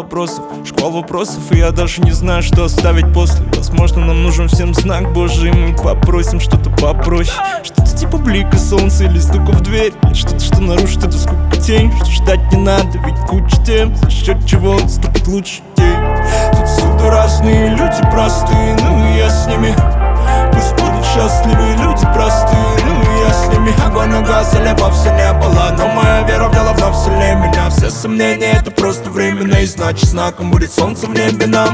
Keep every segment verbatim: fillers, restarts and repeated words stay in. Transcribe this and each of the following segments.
вопросов, шквал вопросов, и я даже не знаю, что оставить после. Возможно, нам нужен всем знак Божий, и мы попросим что-то попроще. Что-то типа блика солнца или стука в дверь, или что-то, что нарушит эту скукотень. Что ждать не надо, ведь куча тем, за счет чего наступит лучший день. Тут всюду разные люди простые, ну и я с ними. Пусть будут счастливы люди простые, ну и я с ними. Огонь угасали, вовсе не было, но моя вера в дело вновь вселяй меня. Все сомнения это просто временно, и значит знаком будет солнце в небе нам.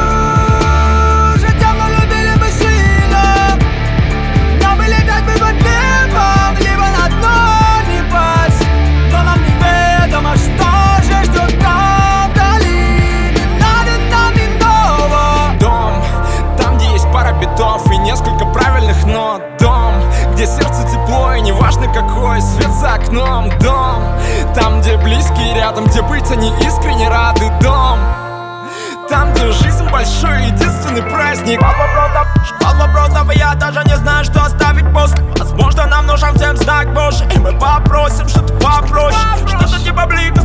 И несколько правильных нот. Дом, где сердце тепло, и неважно какой свет за окном. Дом, там, где близкие рядом, где быть они искренне рады. Дом, там, где жизнь большой, единственный праздник. Шквал вопросов, шквал вопросов, и я даже не знаю, что оставить после. Возможно, нам нужен всем знак Божий, и мы попросим что-то попроще. Что-то типа блика